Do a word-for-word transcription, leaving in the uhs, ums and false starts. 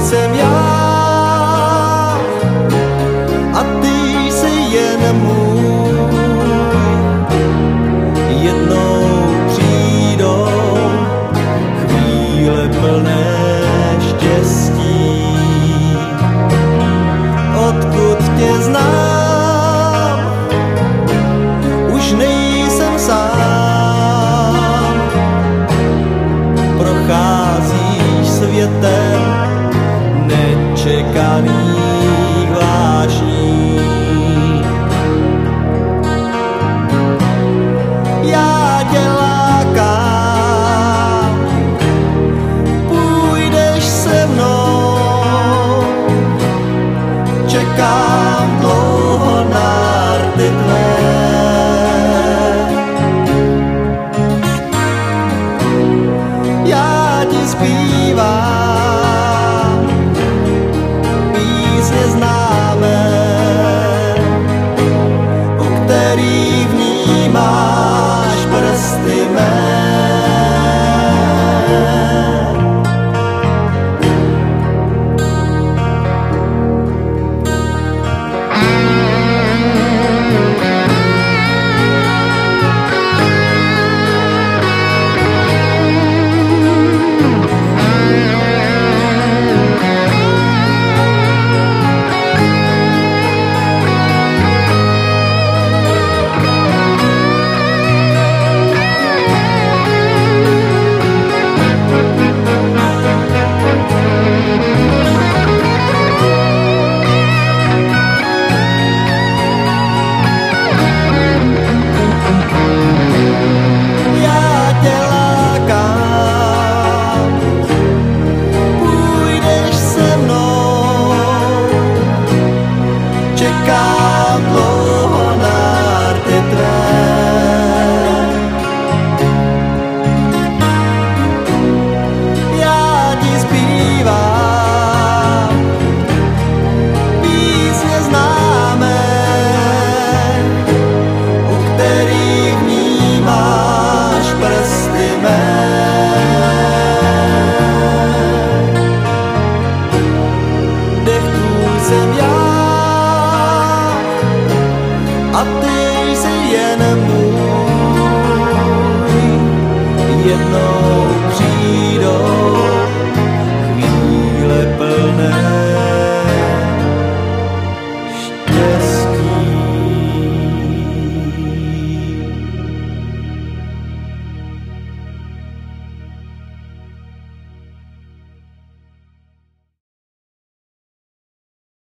jsem já a ty jsi jen můj. Jednou přijdou chvíle plné štěstí, odkud tě znám, už nejsem sám. Procházíš světem nečekaných vášní. Já tě lákám, půjdeš se mnou, čekám dlouho na rty tvé. Já ti zpívám písně známé, u kterých vnímáš prsty mé. Čekám dlouho na rty tvé. Já ti zpívám písně známé, u kterých vnímáš prsty mé. Dech tvůj jsem já a ty jsi jen můj. Jednou